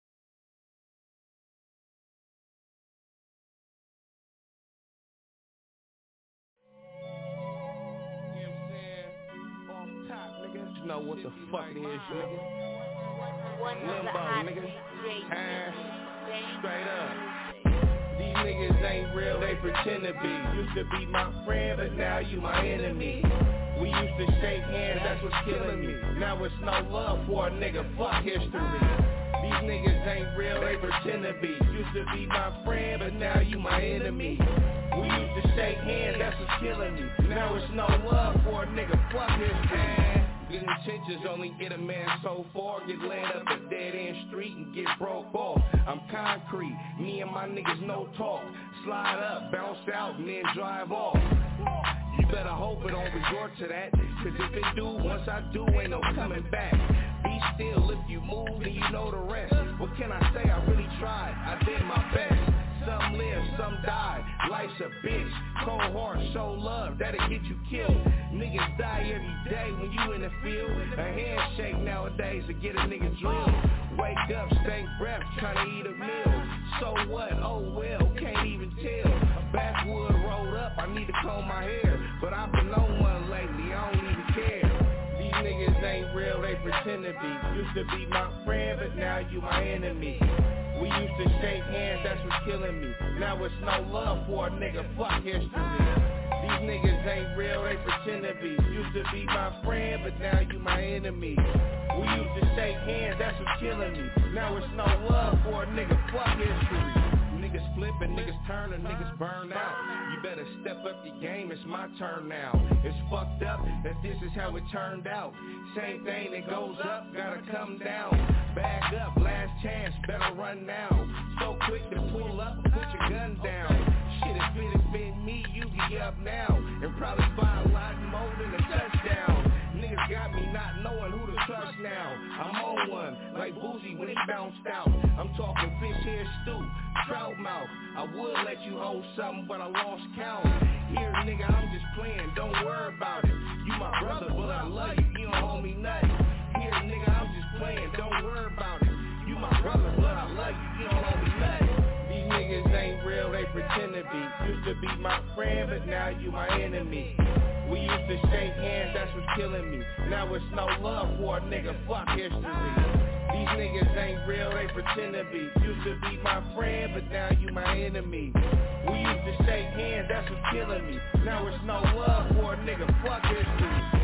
Know what the fuck it is, nigga. Limbo, nigga. Straight up. These niggas ain't real, they pretend to be. Used to be my friend, but now you my enemy. We used to shake hands, that's what's killing me. Now it's no love for a nigga, fuck history. These niggas ain't real, they pretend to be. Used to be my friend, but now you my enemy. We used to shake hands, that's what's killing me. Now it's no love for a nigga, fuck history. Good intentions only get a man so far. Get laid up a dead end street and get broke off. I'm concrete, me and my niggas no talk. Slide up, bounce out and then drive off. You better hope it don't resort to that, cause if it do, once I do, ain't no coming back. Be still, if you move then you know the rest. What can I say, I really tried, I did my best. Some live, some die, life's a bitch. Cold heart, show love, that'll get you killed. Niggas die every day when you in the field. A handshake nowadays to get a nigga drilled. Wake up, stank breath, tryna eat a meal. So what, oh well, can't even tell. A backwood rolled up, I need to comb my hair. But I've been on one lately, I don't even care. These niggas ain't real, they pretend to be. Used to be my friend, but now you my enemy. We used to shake hands, that's what's killing me. Now it's no love for a nigga, fuck history. These These niggas ain't real, they pretend to be. Used to be my friend, but now you my enemy. We used to shake hands, that's what's killing me. Now it's no love for a nigga, fuck history. Niggas flip and niggas turn and niggas burn out. You better step up your game, it's my turn now. It's fucked up that this is how it turned out. Same thing that goes up, gotta come down. Bag up, last chance, better run now. So quick to pull up, put your gun down. Shit, if it had been me, you be up now. And probably buy a lot more than a touchdown. Niggas got me not knowing who to trust now. I'm on one, like Boozy when he bounced out. I'm talking fish head stew, trout mouth. I would let you hold something, but I lost count. Here, nigga, I'm just playing, don't worry about it. You my brother, but I love you, you don't owe me nothing. Here, nigga, I'm just playing, don't worry about it. You my brother, but I love you, you don't owe me nothing. These niggas ain't real, they pretend to be. Used to be my friend, but now you my enemy. We used to shake hands, that's what's killing me. Now it's no love for a nigga, fuck history. These niggas ain't real, they pretend to be. Used to be my friend, but now you my enemy. We used to shake hands, that's what's killing me. Now it's no love for a nigga, fuck history.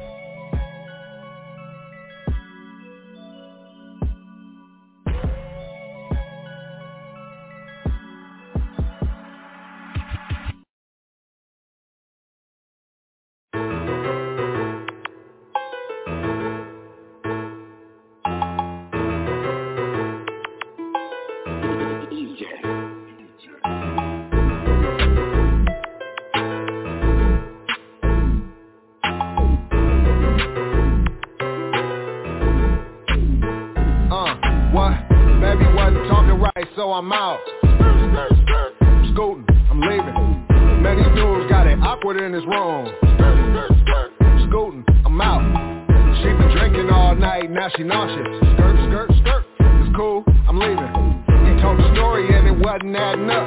So I'm out, scooting, I'm leaving. Man, these dudes got it awkward in this room. Scooting, I'm out. She been drinking all night, now she nauseous. Skirt, it's cool, I'm leaving. He told the story and it wasn't adding up.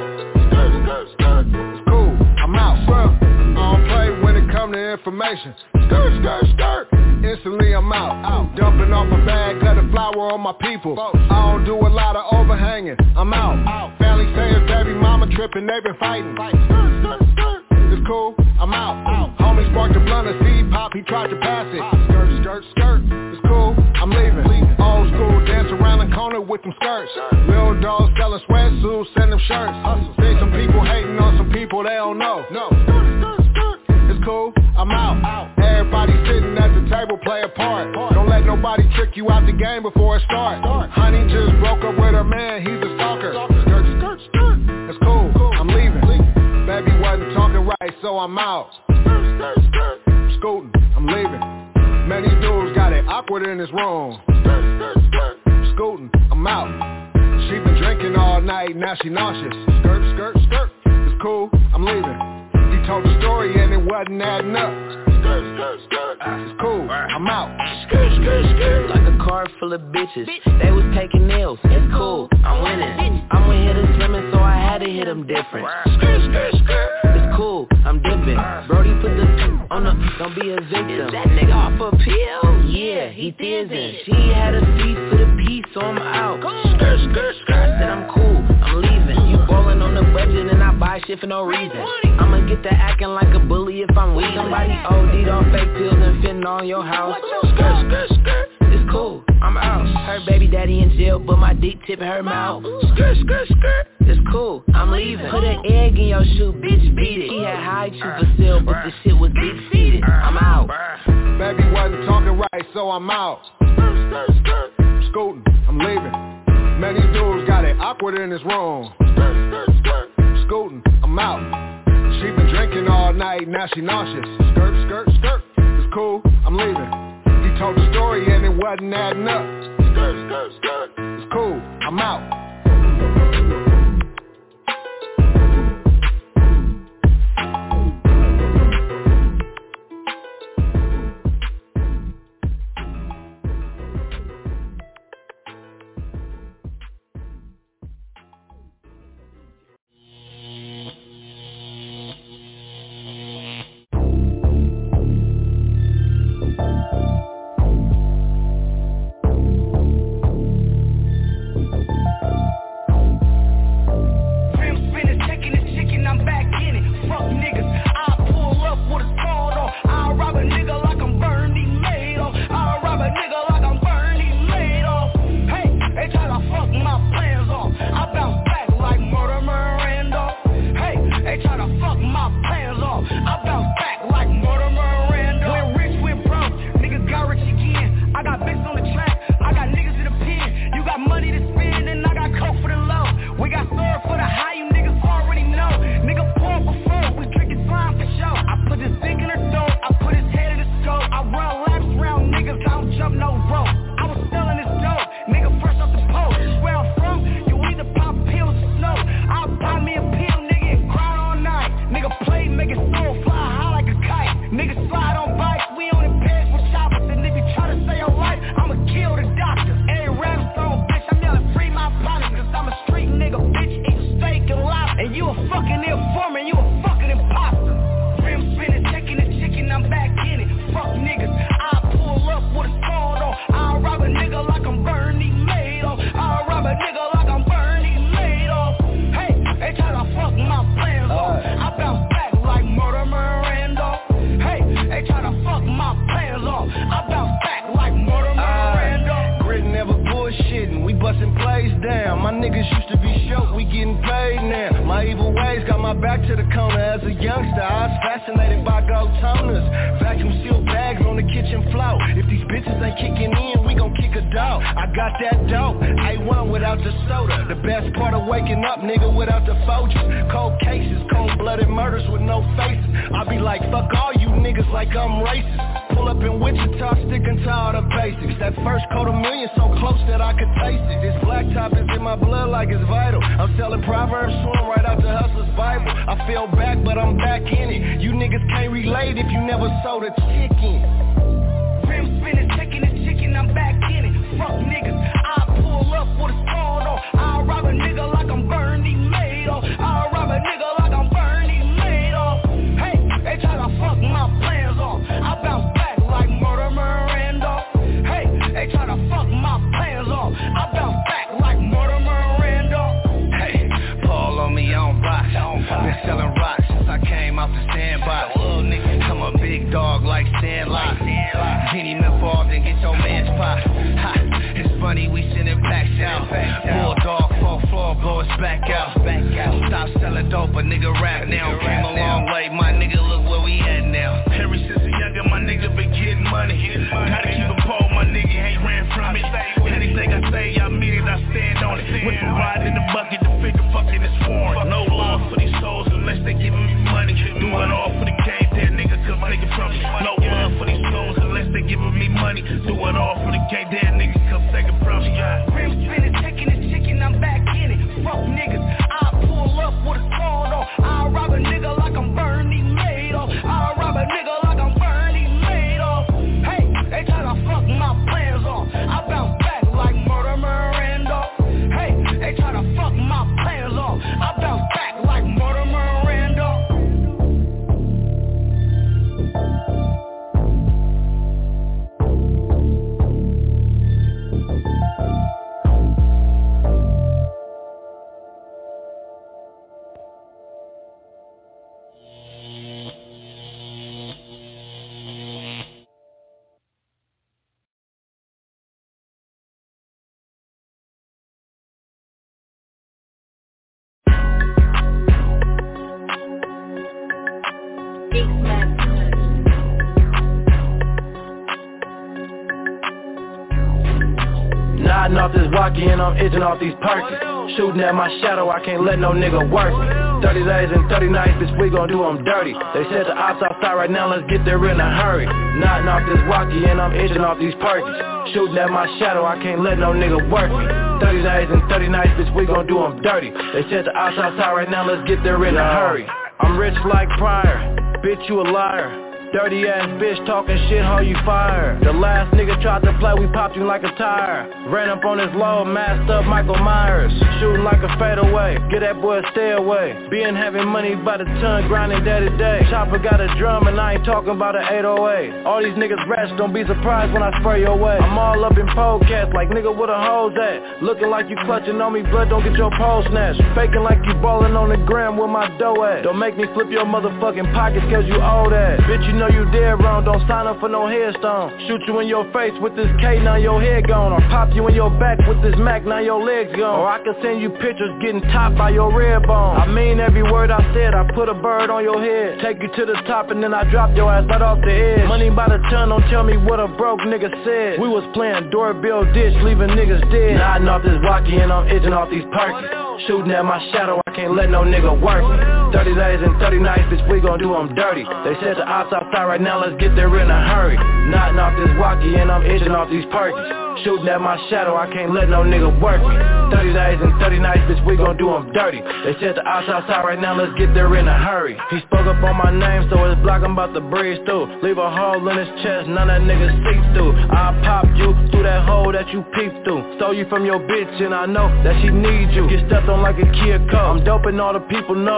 It's cool, I'm out. I don't play when it come to information. Skirt. Instantly I'm out. Dumping off a bag, got a flower on my people. I don't do a lot of overhanging, I'm out. Family saying baby mama tripping, they been fighting. It's cool, I'm out. Homie sparked the blunt of seed pop, he tried to pass it. Skirt, it's cool, I'm leaving. Old school, dance around the corner with them skirts. Little dogs selling sweatsuits, send them shirts. See some people hating on some people they don't know. It's cool, I'm out. Everybody sitting at the table, play a part. Don't let nobody trick you out the game before it starts. Honey just broke up with her man, he's a stalker. Skirt, it's cool, I'm leaving. Baby wasn't talking right, so I'm out. Scooting, I'm leaving. Man, these dudes got it awkward in this room. Scooting, I'm out. She been drinking all night, now she nauseous. Skirt, it's cool, I'm leaving. He told the story and it wasn't adding up. It's cool, I'm out. Skirt, like a car full of bitches. They was taking nails, it's cool, I'm winning. I'm with hitters swimming, so I had to hit them different. Skirt, it's cool, I'm dipping. Brody put the on the, don't be a victim. Is that nigga off a pill? Yeah, he thizzin'. She had a seat for the piece, so I'm out. Skirt, I said I'm cool, I'm leaving. You ballin' on the budget and I buy shit for no reason. I'ma get to acting like a bully if I'm weak. Somebody OD'd on fake pills and fitting on your house. Skirt, it's cool, I'm out. Her baby daddy in jail, but my dick tipping her mouth. Skirt, it's cool, I'm leaving. Put an egg in your shoe, bitch, beat it. He had high truth for sale, but the shit was deep-seated. I'm out. Baby wasn't talking right, so I'm out. Scooting, I'm leaving. Man, these dudes got it awkward in this room. Scooting, I'm out. She been drinking all night, now she nauseous. Skirt, it's cool, I'm leaving. He told the story and it wasn't adding up. It's cool, I'm out. My niggas used to be short, we getting paid now. My evil ways got my back to the corner. As a youngster, I was fascinated by gold toners. Vacuum seal bags on the kitchen floor. If these bitches ain't kicking in, we gon' kick a dog. I got that dope, A1 without the soda. The best part of waking up, nigga, without the Folgers. Cold cases, cold-blooded murders with no faces. I be like, fuck all you niggas like I'm racist. Pull up in Wichita, sticking to all the basics. That first $250,000 so close that I could taste it. This black top is in my blood like it's vital. I'm selling Proverbs swim right out the Hustler's Bible. I fell back, but I'm back in it. You niggas can't relate if you never sold a chicken. Rim spinning, taking the chicken, I'm back in it. Fuck niggas, I'll pull up with a sword on. I'll rob a nigga like I'm Bernie Madoff. I'll rob a nigga like I'm Bernie Madoff. Hey, they try to fuck my plans off. I bounce back like Murder Miranda. Hey, they try to fuck my plans off. I bounce back like Murder Miranda. Hey, Paul on me on box. Been selling rocks since I came out the sandbox. I'm a big dog like Sandlot. Get him involved and get your man's pop. Ha, it's funny we sending packs out. Bulldog, 4th floor, blow us back out. Stop selling dope, a nigga rap now. Came a long way, my nigga, look where we at now. Ever since a younger, my nigga been getting money. Gotta keep a pole, my nigga ain't ran from it. Anything I say, I mean it, I stand on it. With the ride in the bucket, the figure fucking is foreign. No love for these souls unless they giving me money. Do it all for the game, that nigga come take it from me. No love for these souls unless they giving me money. Do it all for the game, that nigga come take it from me. Rim spinning, taking the chicken, I'm back in it. Fuck niggas, I'll pull up with a sword on. I'll rob a nigga like I'm Bernie Madoff. I'll rob a nigga like I'm Bernie Madoff. Hey, they try to fuck my plans off. I bounce back like Murder Miranda. Hey, they try to fuck my plans off. I bounce back like Murder Miranda. Nodding off this walkie and I'm itching off these perks. Shooting at my shadow, I can't let no nigga work. 30 days and 30 nights, bitch, we gon' do them dirty. They said the ops outside right now, let's get there in a hurry. Nodding off this walkie and I'm itching off these perks. Shooting at my shadow, I can't let no nigga work me. 30 days and 30 nights, bitch, we gon' do them dirty. They said the ops outside right now, let's get there in a hurry. I'm rich like Pryor, bitch, you a liar. Dirty ass bitch talking shit, how you fired. The last nigga tried to play, we popped you like a tire. Ran up on his load, masked up Michael Myers. Shooting like a fadeaway, get that boy stay away. Being having money by the ton, grinding day to day. Chopper got a drum and I ain't talking about an 808. All these niggas rats, don't be surprised when I spray your way. I'm all up in pole cats, like nigga where the hoes at. Looking like you clutching on me, blood, don't get your pole snatched. Faking like you ballin' on the gram where my dough at. Don't make me flip your motherfucking pockets cause you owe that. Bitch, you know you dead wrong, don't sign up for no headstone. Shoot you in your face with this K, now your head gone. Or pop you in your back with this Mac, now your legs gone. Or I can send you pictures getting topped by your red bone. I mean every word I said, I put a bird on your head. Take you to the top and then I drop your ass right off the edge. Money by the ton, don't tell me what a broke nigga said. We was playing doorbell ditch, leaving niggas dead. Nodding off this walkie and I'm itching off these perks. Shooting at my shadow, I can't let no nigga work me. 30 days and 30 nights, bitch, we gon' do them dirty. They said the ops outside right now, let's get there in a hurry. Nodding off this walkie and I'm itching off these perks. Shooting at my shadow, I can't let no nigga work me. 30 days and 30 nights, bitch, we gon' do them dirty. They said the ops outside right now, let's get there in a hurry. He spoke up on my name, so it's block, I'm about to breeze through. Leave a hole in his chest, none that nigga see through. I'll pop you through that hole that you peeped through. Stole you from your bitch and I know that she needs you. Get stepped on like a kid coat. I'm doping all the people know. Bullshit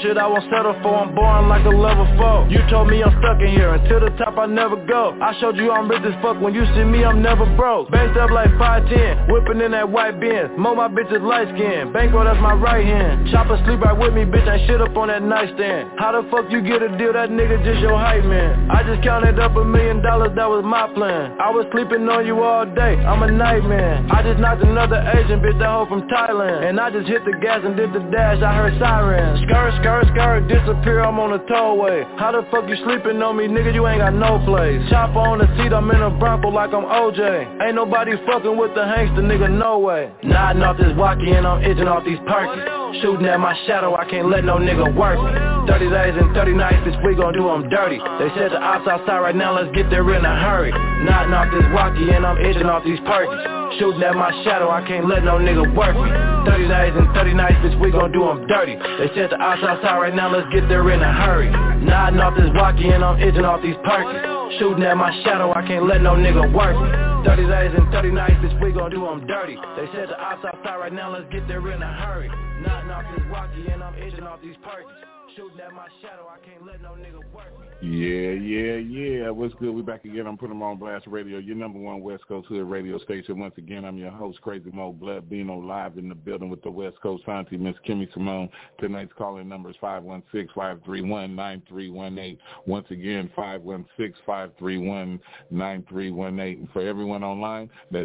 shit I won't settle for, I'm born like a level 4. You told me I'm stuck in here, until the top I never go. I showed you I'm rich as fuck, when you see me I'm never broke. Banked up like 5'10", whipping in that white Benz. Mo my bitches light skin, bankroll that's my right hand. Chopper sleep right with me, bitch, ain't shit up on that nightstand. How the fuck you get a deal, that nigga just your hype man. I just counted up $1 million, that was my plan. I was sleeping on you all day, I'm a nightmare. I just knocked another Asian bitch, that hoe from Thailand. And I just hit the gas and did the dash, I heard sirens. Skirt, skirt, skirt, disappear, I'm on the tollway. How the fuck you sleeping on me, nigga, you ain't got no place. Chopper on the seat, I'm in a Bronco like I'm OJ. Ain't nobody fucking with the hangster, nigga, no way. Nodding off this walkie and I'm itching off these perkies. Shooting at my shadow, I can't let no nigga work me. 30 days and 30 nights, this we gon' do them dirty. They said the ops outside right now, let's get there in a hurry. Nodding off this walkie and I'm itching off these perkies. Shooting at my shadow, I can't let no nigga work me. 30 days and 30 nights, bitch, we gon' do them dirty. They said the ops outside right now, let's get there in a hurry. Nodding off this walkie and I'm itching off these perkies. Shooting at my shadow, I can't let no nigga work me. 30 days and 30 nights, bitch, we gon' do them dirty. They said the ops outside right now, let's get there in a hurry. Nodding off this walkie and I'm itching off these perkies. Shooting at my shadow, I can't let no nigga work me. Yeah. What's good? We back again. I'm putting them on Blast Radio, your number one West Coast hood radio station. Once again, I'm your host, Crazy Mo Blood Bino, live in the building with the West Coast auntie, Miss Kimmy Simone. Tonight's calling number is 516-531-9318. Once again, 516-531-9318. And for everyone online, that's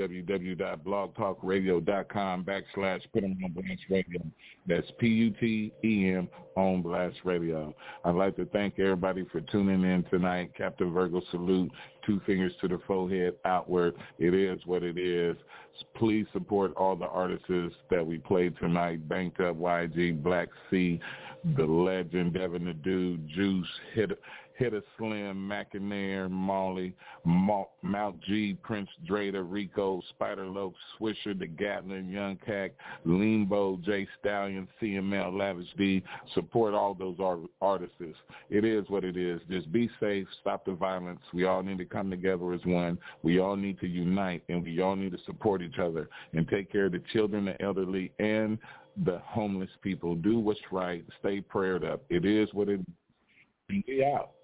www.blogtalkradio.com/put them on Blast Radio. That's PUTEM on Blast Radio. I'd like to thank everybody for tuning in tonight. Captain Virgo salute, 2 fingers to the forehead outward. It is what it is. Please support all the artists that we played tonight. Banked Up, YG, Black C, The Legend, Devin the Dude, Juice, Hitter Slim, McInair, Molly, Mount G, Prince Drader, Rico, Spider Loke, Swisher, The Gatlin, Young Cac, Leanbo, J Stallion, CML, Lavish D. Support all those artists. It is what it is. Just be safe. Stop the violence. We all need to come together as one. We all need to unite, and we all need to support each other and take care of the children, the elderly, and the homeless people. Do what's right. Stay prayed up. It is what it is. Be out.